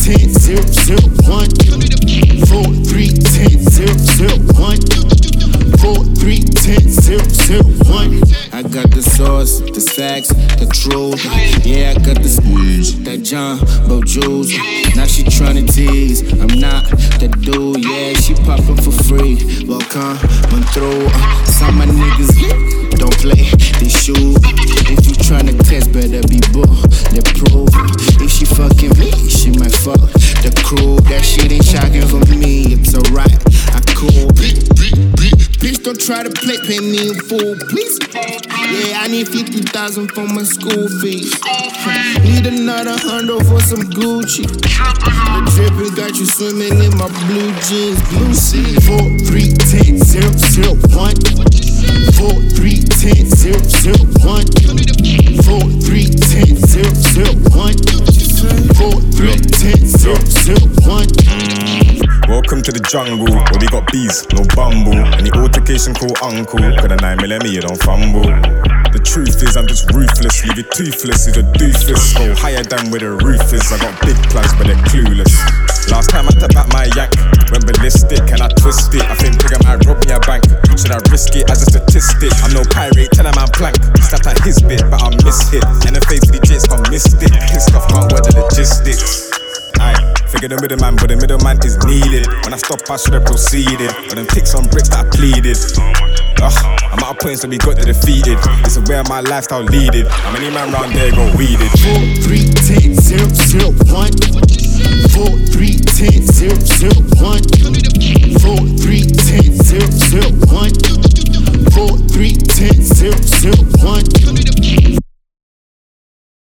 10 0 0 1 4 3 10 0 0 1 4 3 10 0 0 1. I got the sauce, the stacks, the truth. Yeah, I got the squeeze, that John Bo Juice. Now she tryna tease, I'm not the dude. Yeah, she poppin' for free. Well, come on through. Some of my niggas don't play, they shoot. If you tryna test, better be bulletproof. If she fucking me, she might fuck the crew. That shit ain't shocking for me, it's alright, I cool. Bitch, don't try to pay me in full, please. Yeah, I need 50,000 for my school fees. Need another 100 for some Gucci. The drippin' got you swimming in my blue jeans, blue sea. 4 3 10 0 0 1 4 3 10 0 0 1 4 3 10 0 0 1 4 3 10 0 0 1. Welcome to the jungle, where we got bees, no bumble. Any altercation, call uncle, got a 9mm, you don't fumble. The truth is I'm just ruthless, leave it toothless, he's a doofus. Go higher than where the roof is, I got big plans but they're clueless. Last time I tapped back my yank, went ballistic and I twist it. I think Trigger might rob me a bank, should I risk it as a statistic? I'm no pirate, tell him I'm plank, slapped at his bit but I miss hit. And the face DJ's gone mystic, pissed off, can't wear the logistics. Aye, figure the middleman, but the middleman is needed. When I stop, I should've proceeded. But them ticks on bricks that I pleaded. I'm out of points that we got to defeated. This is where my lifestyle leaded. How many man round there go weeded? 4 3 10 0 0 1 4 3 10 0 0 1 4 3 10 0 0 1 4 3 10 0 0 1